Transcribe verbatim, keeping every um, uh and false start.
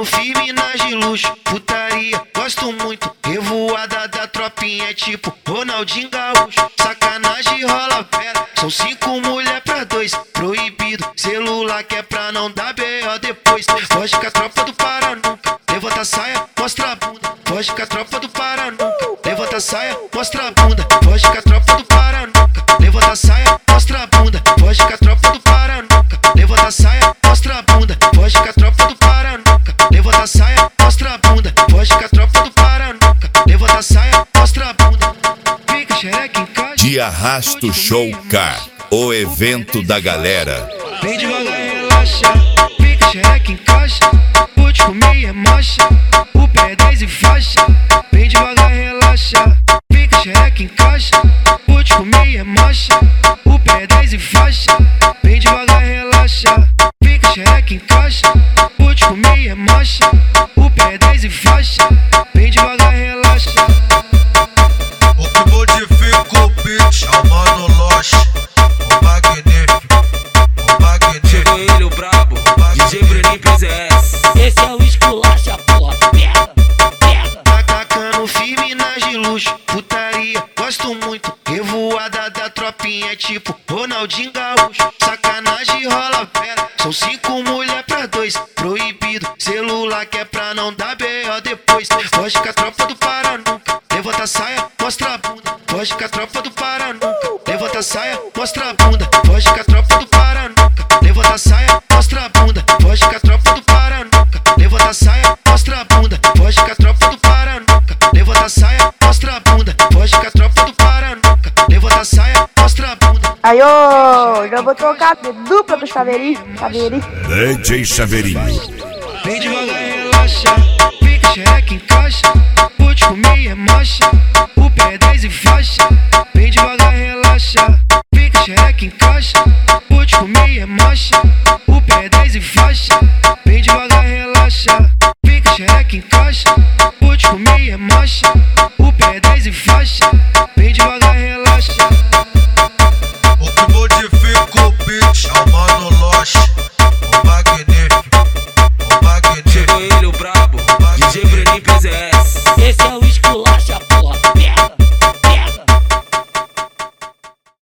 Tacando firme nas de luxo, putaria, gosto muito. Revoada da tropinha é tipo Ronaldinho Gaúcho. Sacanagem rola vera, são cinco mulher pra dois. Proibido, celular que é pra não dar B O depois. Foge com a tropa do para nunca, levanta a saia, mostra a bunda. Foge com a tropa do para nunca, levanta a saia, mostra a bunda. Foge com a tropa do para nunca, levanta a saia, mostra a bunda. Foge com a tropa do para nunca, levanta a saia, mostra a bunda. Foge com a tropa do para nunca, levanta a saia, mostra a bunda. Foge com a tropa do para nunca, levanta a saia, mostra a bunda. Fica xereca em casa. De Arrasto Show K, o evento da galera. Vem devagar, relaxa, fica xereca em caixa. Vou te comer é marcha, o pé é dez e faixa. Vem devagar, relaxa, fica xereca em caixa. Vou te comer é marcha, o pé é dez e faixa. Vem devagar, relaxa, fica xereca em caixa. Vou te comer é marcha, o pé é dez e faixa. Vem devagar, relaxa. O que modifica o beat é o Mano Loche, o magnífico, o magnífico. Chegou ele, o brabo, D J Bruninho P Z S. Esse é o esculacha, porra, pega, pega. Tacando firme nas de luxo, putaria, gosto muito. Revoada da tropinha é tipo Ronaldinho Gaúcho. Sacanagem rola vera, são cinco mulher pra dois. Proibido, celular que é pra não dar B O depois. Foge com a tropa do para nunca, levanta a saia, mostra a bunda. Foge com a tropa do para nunca, levanta a saia, mostra a bunda. Foge com a tropa do para nunca, levanta a saia, mostra a bunda. Foge com a tropa do para nunca, levanta a saia, mostra a bunda. Foge com a tropa do para nunca, levanta a saia, mostra a bunda. Foge com a tropa do para nunca, levanta a saia, mostra a bunda. Aí, ô, já vou trocar de dupla pro Chaveirinho, Chaveirinho. D J Chaveirinho. Vem devagar, relaxa, fica xereca em caixa. Vou te comer é marcha, o pé é dez e faixa. Vem devagar, relaxa, fica xereca em caixa. Vou te comer é marcha, o pé é dez e faixa. Vem devagar, relaxa, fica xereca em caixa. Vou te comer é marcha, o pé é dez e faixa. Vem devagar, relaxa.